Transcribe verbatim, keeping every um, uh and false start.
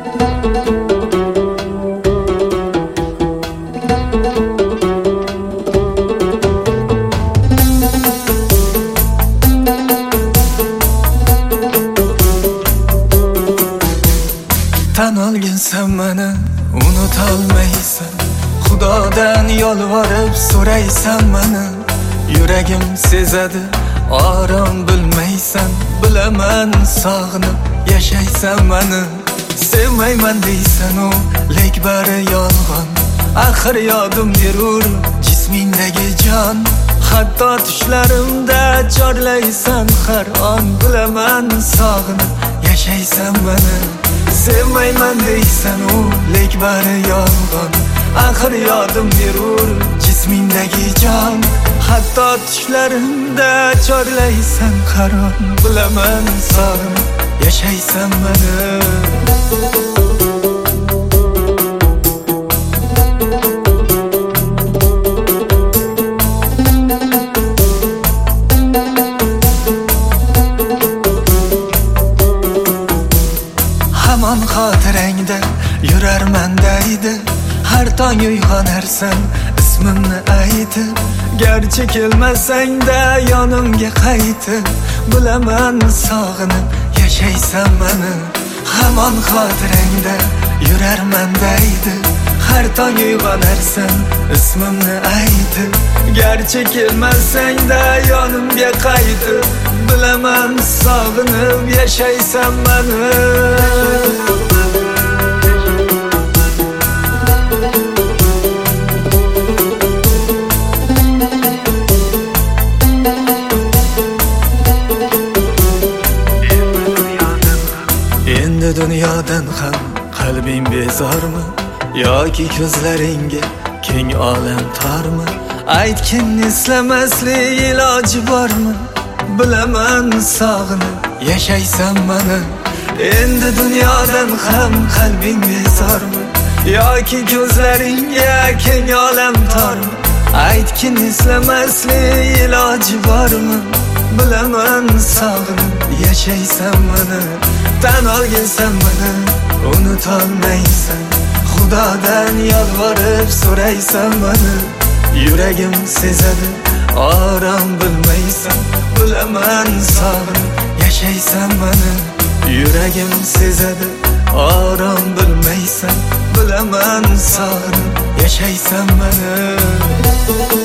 Tan olgin sen meni unutolmaysan, Xudodan yolvorib so'raysan meni. Yuragim sezadi orom bilmaysan, bilaman sog'inib yashaysan meni. Sevmayman deysan u lek bari yolg'on, axir yodim berur jismingdagi jon. Hatto tushlarimda chorlaysan har on, bilaman sog'inib yashaysan meni. Sevmayman deysan u lek bari yolg'on, axir yodim berur jismingdagi jon. Hatto tushlarimda chorlaysan har on, bilaman sog'inib yashaysan meni. Hamon xotirangda yurarman deydi, har tong uyg'onarsan ismimni aytib. Garchi kelmasang-da yonimga qaytib, bilaman sog'inib yashaysan meni. Hamon xotirangda yurarman deydi, har tong uyg'onarsan ismimni aytib. Garchi kelmasang-da yonimga qaytib, bilaman sog'inib yashaysan meni. Endi dunyodan ham qalbing bezormi, yoki ko'zlaringga keng olam tormi? Aytgin eslamaslik iloji bormi? Bilaman sog'inib yashaysan meni. Endi dunyodan ham qalbing bezormi, yoki ko'zlaringga keng olam tormi? Aytgin eslamaslik iloji bormi? Bilaman sog'inib yashaysan meni. Tan olgin sen meni unutolmaysan, Xudodan yolvorib so'raysan meni. Yuragim sezadi orom bilmaysan, bilaman sog'inib yashaysan meni. Yuragim sezadi orom bilmaysan, bilaman sog'inib yashaysan meni.